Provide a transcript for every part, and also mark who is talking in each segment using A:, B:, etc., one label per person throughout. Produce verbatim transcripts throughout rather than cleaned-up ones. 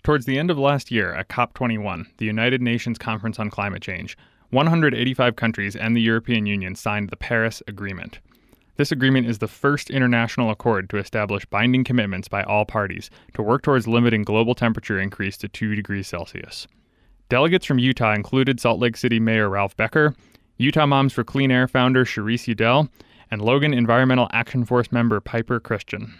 A: Towards the end of last year at COP twenty-one, the United Nations Conference on Climate Change, one hundred eighty-five countries and the European Union signed the Paris Agreement. This agreement is the first international accord to establish binding commitments by all parties to work towards limiting global temperature increase to two degrees Celsius. Delegates from Utah included Salt Lake City Mayor Ralph Becker, Utah Moms for Clean Air founder Charisse Udell, and Logan Environmental Action Force member Piper Christian.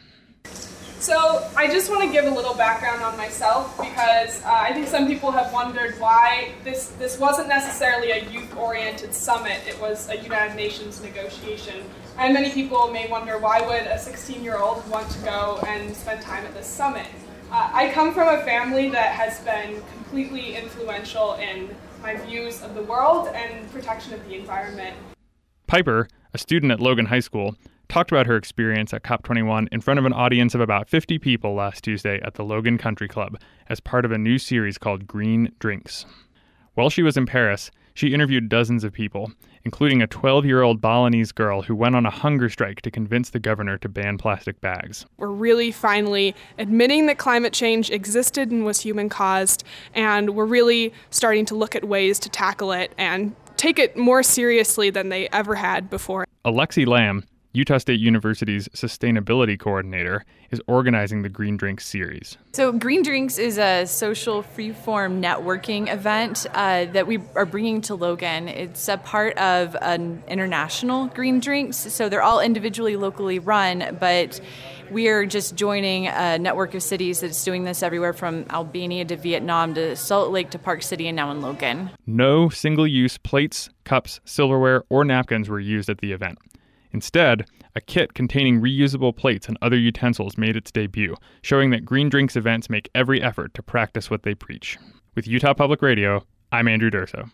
B: So I just want to give a little background on myself because uh, I think some people have wondered why this, this wasn't necessarily a youth-oriented summit. It was a United Nations negotiation. And many people may wonder, why would a sixteen-year-old want to go and spend time at this summit? Uh, I come from a family that has been completely influential in my views of the world and protection of the environment.
A: Piper, a student at Logan High School, talked about her experience at COP twenty-one in front of an audience of about fifty people last Tuesday at the Logan Country Club as part of a new series called Green Drinks. While she was in Paris, she interviewed dozens of people, including a twelve-year-old Balinese girl who went on a hunger strike to convince the governor to ban plastic bags.
B: We're really finally admitting that climate change existed and was human-caused, and we're really starting to look at ways to tackle it and take it more seriously than they ever had before.
A: Alexi Lamb, Utah State University's sustainability coordinator, is organizing the Green Drinks series.
C: So Green Drinks is a social freeform networking event uh, that we are bringing to Logan. It's a part of an international Green Drinks, so they're all individually locally run, but we're just joining a network of cities that's doing this everywhere from Albania to Vietnam to Salt Lake to Park City and now in Logan.
A: No single-use plates, cups, silverware, or napkins were used at the event. Instead, a kit containing reusable plates and other utensils made its debut, showing that Green Drinks events make every effort to practice what they preach. With Utah Public Radio, I'm Andrew Durso.